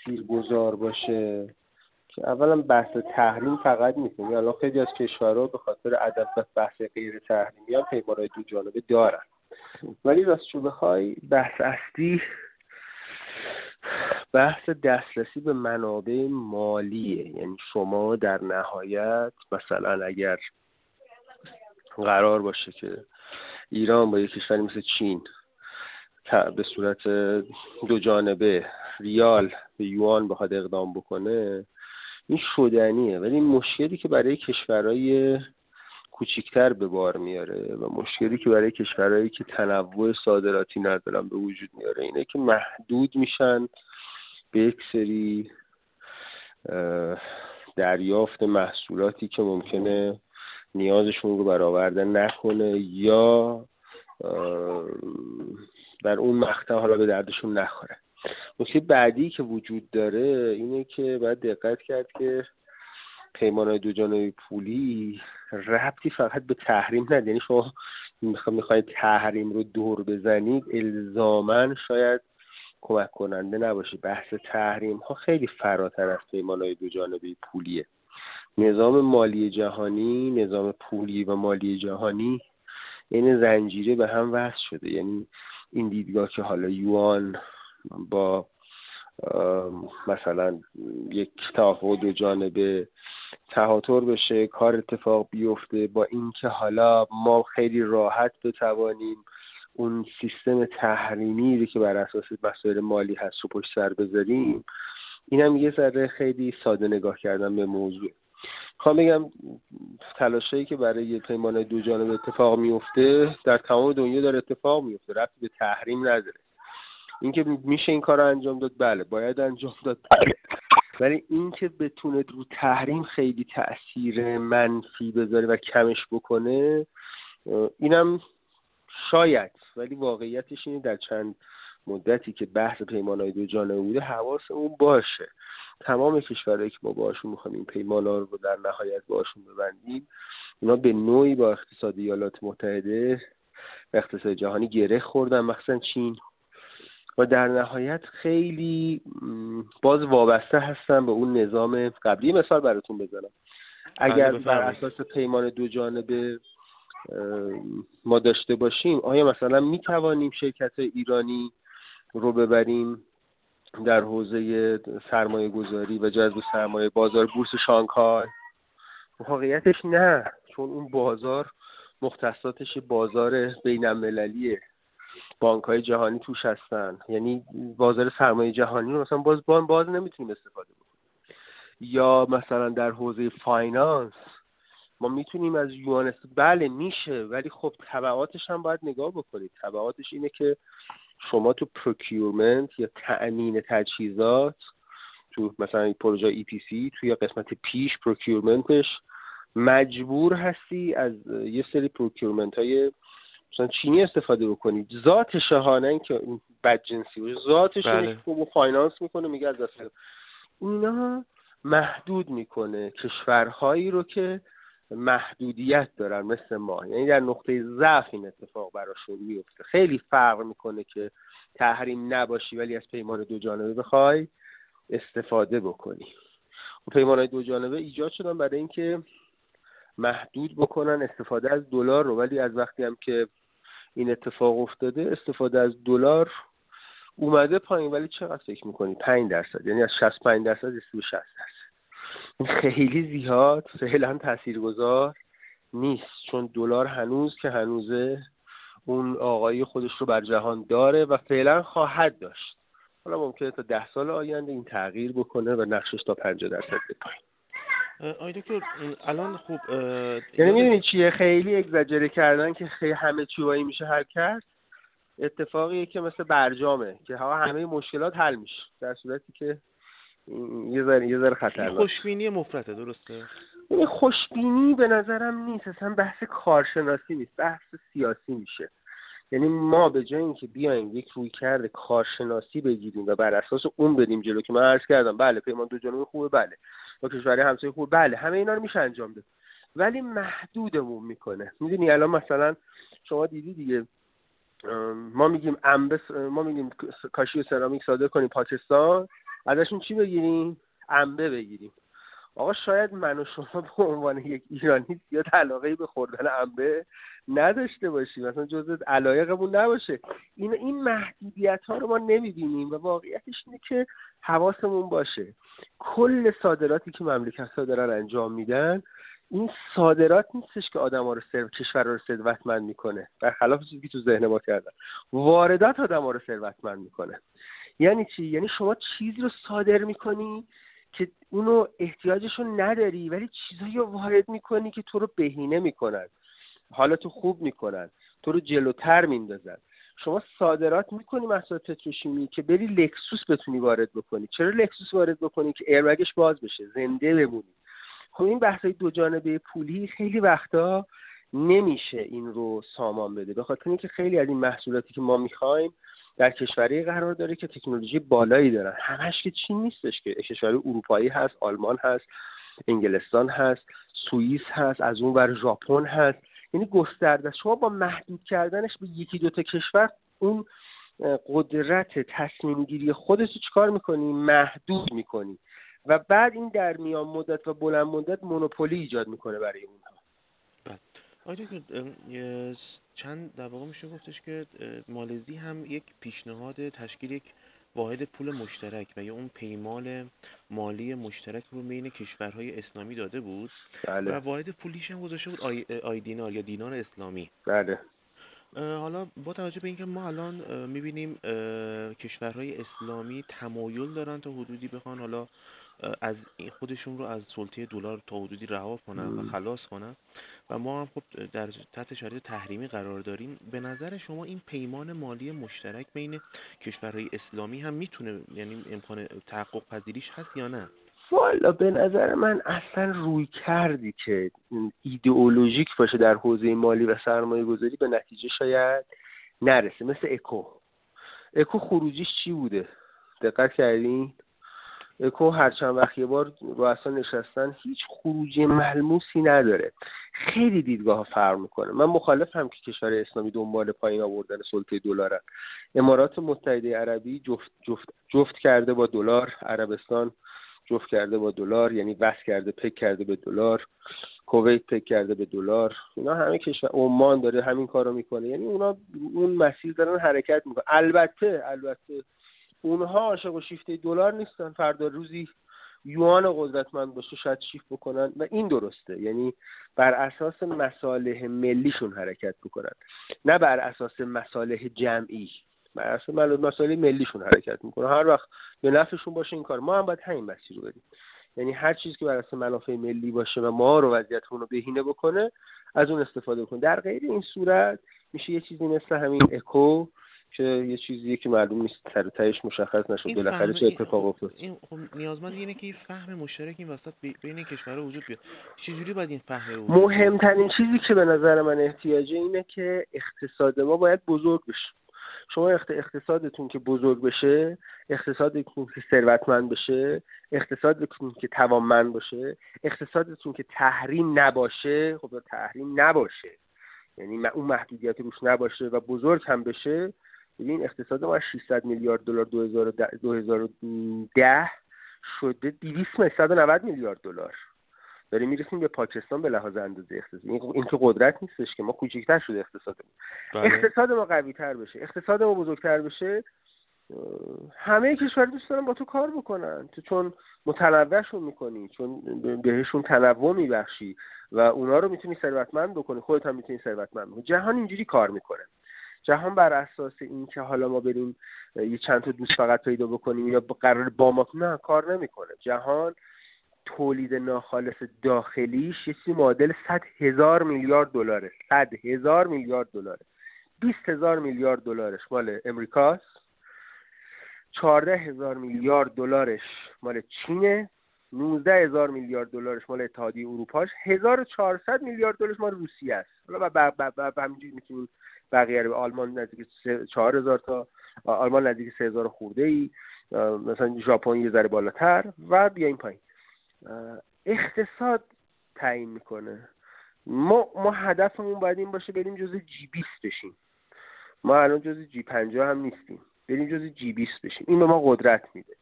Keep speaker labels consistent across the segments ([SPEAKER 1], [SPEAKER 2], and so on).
[SPEAKER 1] تاثیرگذار باشه که اولا بحث تحریم فقط نیست. یعنی الان خیلی از کشورها به خاطر عدم بحث غیر تحریمی هم پیمان‌های دو جانبه دارن، ولی راستش بخوای بحث اصلی بحث دسترسی به منابع مالیه. یعنی شما در نهایت مثلا اگر قرار باشه که ایران با یک کشوری مثل چین به صورت دو جانبه ریال به یوان بخواد اقدام بکنه، این شدنیه، ولی این مشکلی که برای کشورهای کوچیکتر به بار میاره و مشکلی که برای کشورهایی که تنوع صادراتی ندارن به وجود میاره اینه که محدود میشن به یک سری دریافت محصولاتی که ممکنه نیازشون رو برآورده نکنه یا در اون مقطع حالا به دردشون نخوره. نکته بعدی که وجود داره اینه که باید دقت کرد که پیمان‌های دو جانبه پولی ربطی فقط به تحریم نداره. یعنی شما میخواید تحریم رو دور بزنید الزاماً شاید کمک کننده نباشه. بحث تحریم ها خیلی فراتر از پیمان‌های دو جانبه پولیه. نظام مالی جهانی، نظام پولی و مالی جهانی این زنجیره به هم وصل شده. یعنی این دیدگاه که حالا یوان با مثلا یک توافق دو جانبه تهاتر بشه، کار اتفاق بیفته، با اینکه حالا ما خیلی راحت بتوانیم اون سیستم تحریمی که بر اساس مسائل مالی هست رو پشت سر بذاریم، اینم یه ذره خیلی ساده نگاه کردن به موضوع. میخوام بگم تلاشایی که برای پیمان دو جانبه اتفاق میفته در تمام دنیا داره اتفاق میفته، ربطی به تحریم نداره. اینکه میشه این کار رو انجام داد، بله باید انجام داد، بله. ولی اینکه بتونه رو تحریم خیلی تأثیر منفی بذاره و کمش بکنه اینم شاید، ولی واقعیتش اینه در چند مدتی که بحث پیمان‌های دو جانبه بوده حواسمون باشه تمام کشورهایی که ما باشون می‌خوایم این پیمان‌ها رو در نهایت باشون ببندیم، اونا به نوعی با اقتصاد ایالات متحده و اقتصاد جهانی گره خوردن، مخصوصا چین، و در نهایت خیلی باز وابسته هستن به اون نظام قبلی. مثال براتون بزنم، اگر بر اساس پیمان دو جانبه ما داشته باشیم، آیا مثلا میتوانیم شرکت ایرانی رو ببریم در حوزه سرمایه گذاری و جذب سرمایه بازار بورس شانگهای؟ واقعیتش نه، چون اون بازار مختصاتش بازار بین المللیه، بانک‌های جهانی توش هستن، یعنی بازار سرمایه جهانی رو مثلا باز نمیتونیم استفاده بکنیم. یا مثلا در حوزه فاینانس ما میتونیم از یوان بله میشه، ولی خب تبعاتش هم باید نگاه بکنید. تبعاتش اینه که شما تو پروکیورمنت یا تأمین تجهیزات، تو مثلا پروژه EPC توی قسمت پیش پروکیورمنتش مجبور هستی از یه سری پروکیورمنت های مثلا چینی استفاده بکنید. ذاتش ها، نه اینکه بدجنسی باشه، ذاتش اینه که فاینانس میکنه میگه از دست اینا محدود میکنه کشورهایی رو که محدودیت دارن مثل ما، یعنی در نقطه ضعف این اتفاق براشون میفته. خیلی فرق میکنه که تحریم نباشی ولی از پیمان دو جانبه بخوای استفاده بکنی. و پیمان‌های دو جانبه ایجاد شدن برای اینکه محدود بکنن استفاده از دلار رو، ولی از وقتی هم که این اتفاق افتاده استفاده از دلار اومده پایین. ولی چقدر فکر میکنی؟ 5%، یعنی از 65% رسید به 60%. این خیلی زیاد فعلا تاثیرگذار نیست، چون دلار هنوز که هنوزه اون آقایی خودش رو بر جهان داره و فعلا خواهد داشت. حالا ممکنه تا 10 سال آینده این تغییر بکنه و نقشش تا 50% بپایین.
[SPEAKER 2] آقای دکتر الان خوب
[SPEAKER 1] یعنی میدونی چیه؟ خیلی اگزاجره کردن که خیلی همه چیوایی میشه حل کرد. اتفاقیه که مثل برجامه که همه مشکلات حل میشه، در صورتی که یه ذره خطرناکه.
[SPEAKER 2] خوشبینی مفرطه، درسته؟
[SPEAKER 1] این خوشبینی به نظرم نیست، اصلا بحث کارشناسی نیست، بحث سیاسی میشه. یعنی ما به جای اینکه بیایم یک رویکرد کارشناسی بگیریم و بر اساس اون بریم جلو، که من عرض کردم بله پیمان دو جانبه خوبه، بله با کشوری همسایه خوبه، بله همه اینا رو میشه انجام داد، ولی محدودمون میکنه. میدونی الان مثلا شما دیدی دیگه، ما میگیم کاشی و سرامیک صادر کنیم پاکستان، ازشون چی بگیریم؟ انبه بگیریم. آقا شاید من و شما به عنوان یک ایرانی زیاد علاقه‌ای به خوردن انبه نداشته باشیم، مثلا جزء علایقمون نباشه. این محدودیت‌ها رو ما نمی‌بینیم و واقعیتش اینه که حواسمون باشه کل صادراتی که مملکت‌ها دارن انجام میدن، این صادرات نیستش که آدم‌ها رو کشور رو ثروتمند میکنه، برخلاف چیزی که تو ذهن ما کردن. واردات آدم‌ها رو ثروتمند میکنه. یعنی چی؟ یعنی شما چیزی رو صادر میکنی که اونو احتیاجشو نداری، ولی چیزایی رو وارد میکنی که تو رو بهینه میکنن، حالتو خوب میکنن، تو رو جلوتر میندازن. شما صادرات میکنی محصول پتروشیمی که بری لکسوس بتونی وارد بکنی. چرا لکسوس وارد بکنی؟ که ایربگش باز بشه، زنده بمونی. خب این بحثای دو جانبه پولی خیلی وقتا نمیشه این رو سامان بده، به خاطر اینکه خیلی از این محصولاتی که ما میخوایم در کشوری قرار داره که تکنولوژی بالایی دارن. همش که چین نیستش، که کشور اروپایی هست، آلمان هست، انگلستان هست، سوئیس هست، از اون ور ژاپن هست. یعنی گسترده. شما با محدود کردنش به یکی دو تا کشور اون قدرت تصمیم گیری خودت رو چیکار میکنی؟ محدود میکنی و بعد این در میان مدت و بلند مدت مونوپولی ایجاد میکنه برای اونها.
[SPEAKER 2] آیا که چند در واقع میشه گفتش که مالزی هم یک پیشنهاد تشکیل یک واحد پول مشترک و یا اون پیمان مالی مشترک رو بین کشورهای اسلامی داده بود.
[SPEAKER 1] بله.
[SPEAKER 2] و واحد پولیش هم گذاشته بود آی دینار یا دینار اسلامی.
[SPEAKER 1] بله.
[SPEAKER 2] حالا با توجه به اینکه ما الان میبینیم کشورهای اسلامی تمایل دارن تا حدودی بخوان حالا از خودشون رو از سلطه دلار تا حدودی رها کنن و خلاص کنن و ما هم خب در تحت شرایط تحریمی قرار داریم، به نظر شما این پیمان مالی مشترک بین کشورهای اسلامی هم میتونه، یعنی امکان تحقق پذیریش هست یا نه؟
[SPEAKER 1] والا به نظر من اصلا روی کردی که ایدئولوژیک باشه در حوزه مالی و سرمایه گذاری به نتیجه شاید نرسه. مثل اکو خروجیش چی بوده؟ دقت کردین؟ اکو هر چند وقت یه بار رؤسا نشستن، هیچ خروجی ملموسی نداره. خیلی دیدگاه ها فرق میکنه. من مخالفم که کشور اسلامی دنبال پایین آوردن سلطه دلارن. امارات متحده عربی جفت کرده با دلار، عربستان جفت کرده با دلار، یعنی وصل کرده، پک کرده به دلار، کویت پک کرده به دلار. اینا همه کشور، عمان داره همین کارو میکنه. یعنی اونا اون مسیر دارن حرکت میکنن. البته اونها عاشق و شیفته دلار نیستن. فردا روزی یوان قدرتمند باشه شاید شیفت بکنن و این درسته. یعنی بر اساس مصالح ملیشون حرکت بکنن، نه بر اساس مصالح جمعی. بر اساس مصالح ملیشون حرکت میکنن. هر وقت به نفعشون باشه این کار. ما هم باید همین مسیر رو بریم. یعنی هر چیزی که بر اساس منافع ملی باشه و ما رو وضعیتمون رو بهینه بکنه از اون استفاده کنیم. در غیر این صورت میشه یه چیزی مثل همین اکو که یه چیزیه که معلوم نیست سر و تهش مشخص نشد بالاخره چه اتفاق افتاد.
[SPEAKER 2] این خب نیازمند اینه که یه فهم مشترک این وسط بین کشورها وجود بیاد. چجوری باید این فهم رو؟
[SPEAKER 1] مهمترین چیزی که به نظر من احتیاجه اینه که اقتصاد ما باید بزرگ بشه. شما اقتصادتون که بزرگ بشه، اقتصادتون که ثروتمند بشه، اقتصادتون که توانمند باشه، اقتصادتون که تحریم نباشه. خب تحریم نباشه یعنی اون محدودیت روش نباشه و بزرگ هم بشه. ببین اقتصاد ما 600 میلیارد دلار 2010 شده 290 میلیارد دلار. داریم میرسیم به پاکستان به لحاظ اندازه اقتصادی. این که قدرت نیستش که ما کوچیک‌تر شده اقتصادمون. اقتصاد ما قوی‌تر بشه، اقتصاد ما بزرگتر بشه، همه کشورها دوست دارن با تو کار بکنن. تو چون متنوعشون میکنی، چون بهشون تنوع میبخشی و اونا رو میتونی ثروتمند بکنی، خودت هم میتونی ثروتمند بکنی. جهان اینجوری کار میکنه. جهان بر اساس این که حالا ما بریم یه چند تا دوست فقط پیدا بکنیم یا قرار با ما، نه، کار نمیکنه. جهان تولید ناخالص داخلیش یه چیزی معادل 100,000 میلیارد دلاره. 100,000 میلیارد دلاره. 20,000 میلیارد دلارش مال امریکاست، 14,000 میلیارد دلارش مال چینه، 19,000 میلیارد دلارش مال اتحادیه اروپاست، 1,400 میلیارد دلارش مال روسیه است. حالا همینجوری میتونیم بقیه رو، آلمان نزدیک 4,000 تا، آلمان نزدیک 3,000 خورده ای، مثلا ژاپن یه ذره بالاتر و بیایم پایین. اقتصاد تعیین میکنه. ما هدفمون باید این باشه بریم جزء جی 20 بشیم. ما الان جزء جی 50 هم نیستیم، بریم جزء جی 20 بشیم. این به ما قدرت میده.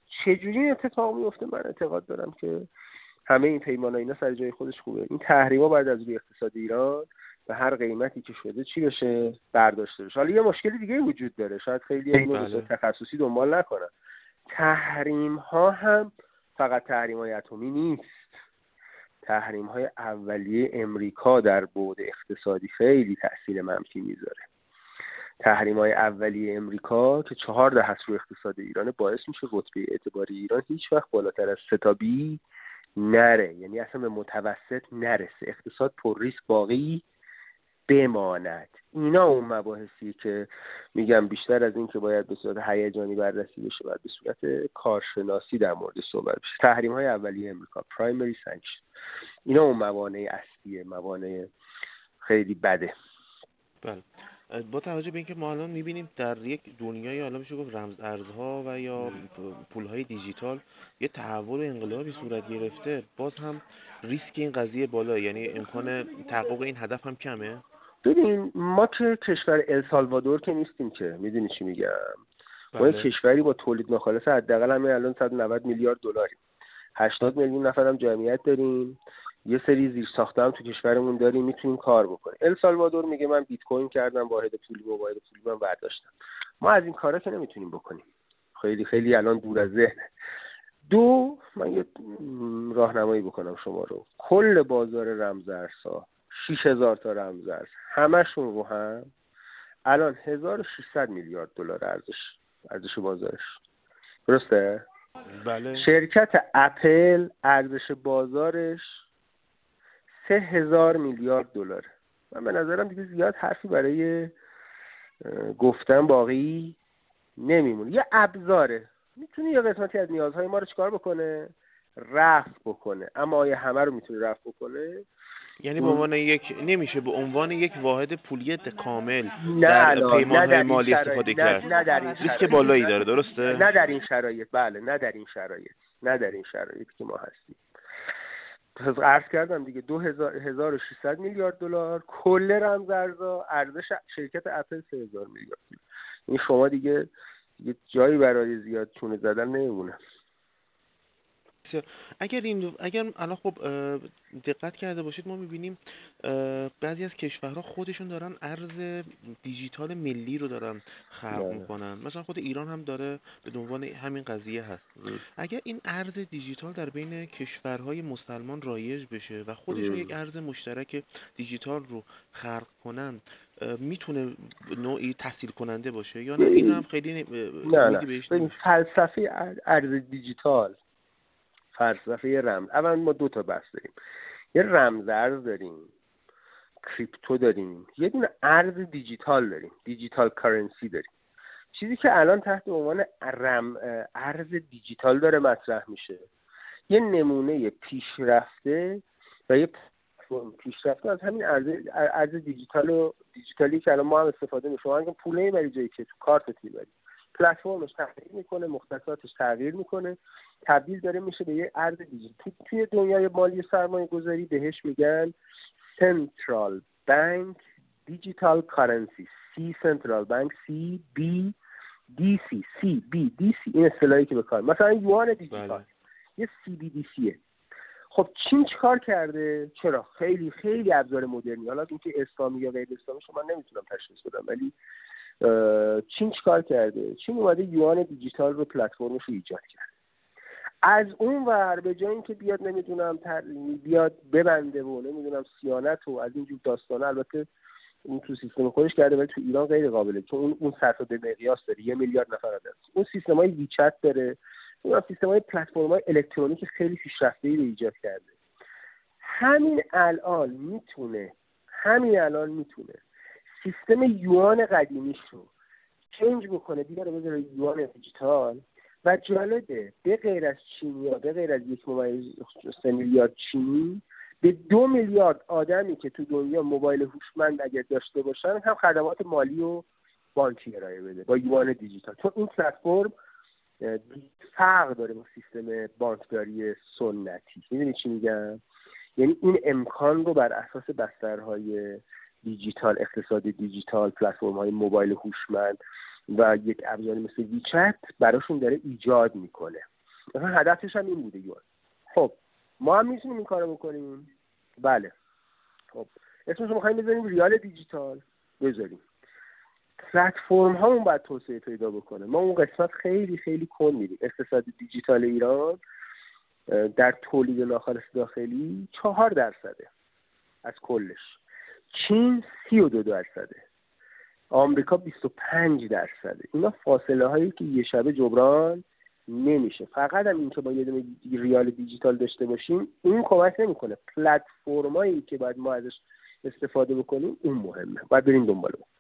[SPEAKER 1] چجوری این اتفاق میفته؟ من اعتقاد دارم که همه این پیمان‌ها اینا سر جای خودش خوبه. این تحریما باید از روی اقتصاد ایران به هر قیمتی که شده چی بشه؟ برداشته بشه. حالا یه مشکلی دیگه وجود داره، شاید خیلی اینو به صورت تخصصی دنبال نکنن. تحریم‌ها هم فقط تحریم‌های اتمی نیست. تحریم‌های اولیه امریکا در بعد اقتصادی خیلی تأثیر منفی میذاره. تحریم‌های اولیه امریکا که 4 دهه روی اقتصاد ایران باعث میشه رتبه اعتباری ایران هیچ وقت بالاتر از 3 تا B نره، یعنی اصلا به متوسط نرسه، اقتصاد پر ریسک باقی بماند. اینا اون مباحثی که میگم بیشتر از این که باید به صورت هیجانی بررسی بشه، باید به صورت کارشناسی در مورد صحبت بشه. تحریم‌های اولیه امریکا، پرایمری سانکشن، اینا اون موانع اصلیه، موانع خیلی بده.
[SPEAKER 2] بله. با توجه به اینکه ما الان می‌بینیم در یک دنیای حالا میشه گفت رمز ارزها و یا پول‌های دیجیتال یه تحول و انقلابی صورت گرفته، باز هم ریسک این قضیه بالا، یعنی امکان تحقق این هدف هم کمه.
[SPEAKER 1] ببین ما که کشور السالوادور که نیستیم که، میدونی چی میگم؟ ما یک کشوری با تولید ناخالص حداقل همین الان 190 میلیارد دلاریم، 80 میلیون نفرم جمعیت داریم، یه سری زیرساخت هم تو کشورمون داریم، میتونیم کار بکنیم. السالوادور میگه من بیت کوین کردم، واحد پولی من برداشتم. ما از این کارا که نمیتونیم بکنیم، خیلی خیلی الان دور از ذهنه. دو، من یه راهنمایی بکنم شما رو. کل بازار رمزارزها 6000 تا رمزارز همشون رو هم الان 1600 میلیارد دلار ارزش بازارش. درسته؟
[SPEAKER 2] بله.
[SPEAKER 1] شرکت اپل ارزش بازارش 3000 میلیارد دلار. من به نظرم دیگه زیاد حرفی برای گفتن باقی نمیمونه. یه ابزاره، میتونه یه قسمتی از نیازهای ما رو چیکار بکنه؟ رفع بکنه. اما آیا همه رو میتونه رفع بکنه؟
[SPEAKER 2] یعنی به عنوان نمیشه به عنوان یک واحد پولی کامل در پیمان‌های مالی استفاده کرد.
[SPEAKER 1] نه در این شرایط.
[SPEAKER 2] ریسک بالایی داره، درسته؟
[SPEAKER 1] نه در این شرایط. بله، نه در این شرایط که ما هستیم. عرض کردم دیگه 1600 میلیارد دلار کل رمزارزها، ارزش شرکت اپل 3000 میلیارد دلار. این شما دیگه جایی برای زیاد چونه زدن نمیمونه.
[SPEAKER 2] اگر الان خب دقت کرده باشید ما می‌بینیم بعضی از کشورها خودشون دارن ارز دیجیتال ملی رو دارن خلق میکنن، مثلا خود ایران هم داره به دنبال همین قضیه هست. اگر این ارز دیجیتال در بین کشورهای مسلمان رایج بشه و خودشون یک ارز مشترک دیجیتال رو خلق کنن، میتونه نوعی تسهیل کننده باشه یا نه؟ این هم خیلی
[SPEAKER 1] امیدی بهش نیست. فلسفه ارز دیجیتال، فلسفه رمز، اول ما 2 تا بحث داریم. یه رمزارز داریم، کریپتو داریم، یه دونه ارز دیجیتال داریم، دیجیتال کارنسی داریم. چیزی که الان تحت عنوان ارز دیجیتال داره مطرح میشه، یه نمونه پیشرفته و یه پیشرفته از همین ارز دیجیتالی که الان ما هم استفاده می‌کنیم. شما اگه پول نمیبری جایی که تو کارتت میبری، پلتفرمش تغییر میکنه، مختصاتش تغییر میکنه، تبدیل داره میشه به یه ارز دیجیتال. توی دنیای مالی سرمایه گذاری بهش میگن سنترال بانک دیجیتال کارنسی، سی سنترال بانک، سی بی دی سی، سی بی دی سی، این اصطلاحی که به کار مثلا یوان دیجیتال یه سی بی دی سیه. خب چین چیکار کرده؟ چرا خیلی خیلی ابزار مدرنی، حالا اینکه اسلامی یا غیر اسلامی شما نمیتونم تشخیص بدم، ولی چین چیکار کرده؟ چین اومده یوان دیجیتال رو پلتفرمش رو ایجاد کرد. از اون ور به جای اینکه بیاد نمیدونم بیاد ببنده و نمیدونم صیانت و از اینجور داستانه، البته اون تو سیستم خودش کرده ولی تو ایران غیر قابله، چون اون سطح به مقیاس داره، 1 میلیارد نفر آدم. اون سیستمای ویچت داره، اون سیستمای پلتفرم‌های الکترونیک خیلی پیشرفته‌ای رو ایجاد کرده. همین الان میتونه سیستم یوان قدیمیش رو چنج بکنه، بیاره بذاره یوان دیجیتال. و جالبه به غیر از چینی‌ها، به غیر از 1.3 میلیارد چینی، به 2 میلیارد آدمی که تو دنیا موبایل هوشمند اگر داشته باشن هم خدمات مالی و بانکی ارائه بده با یوان دیجیتال. چون این پلتفرم فرق داره با سیستم بانکداری سنتی. میدونی چی میگم؟ یعنی این امکان رو بر اساس بسترهای دیجیتال، اقتصاد دیجیتال، پلتفرم‌های موبایل هوشمند و یک ابزاری مثل ویچت براشون داره ایجاد میکنه. مثلا هدفش هم این بوده یوان. خب ما هم میتونیم این کارو بکنیم. بله. خب اسمش رو می‌خوایم بذاریم ریال دیجیتال، بذاریم. پلتفرم هامون باید توسعه پیدا بکنه. ما اون قسمت خیلی خیلی کند میریم. اقتصاد دیجیتال ایران در تولید ناخالص داخلی 4% از کلش، چین 32%، آمریکا 25%. اینا فاصله هایی که یه شبه جبران نمیشه. فقط هم این که با یه دونه ریال دیجیتال داشته باشیم اون کمک نمیکنه. پلتفرمایی که باید ما ازش استفاده بکنیم اون مهمه. باید بریم دنبال اون.